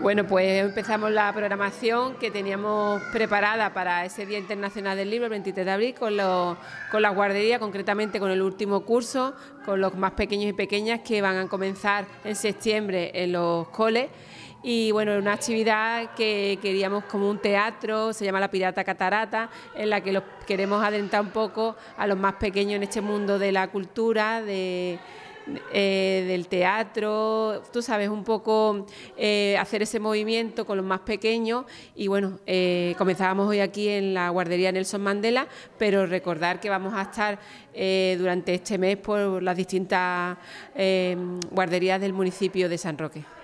Bueno, pues empezamos la programación que teníamos preparada para ese Día Internacional del Libro, el 23 de abril, con las guarderías, concretamente con el último curso, con los más pequeños y pequeñas que van a comenzar en septiembre en los coles. Y bueno, una actividad que queríamos como un teatro, se llama La Pirata Catarata, en la que los queremos adentrar un poco a los más pequeños en este mundo de la cultura, del teatro, tú sabes, un poco hacer ese movimiento con los más pequeños. Y bueno, comenzábamos hoy aquí en la guardería Nelson Mandela, pero recordar que vamos a estar durante este mes por las distintas guarderías del municipio de San Roque.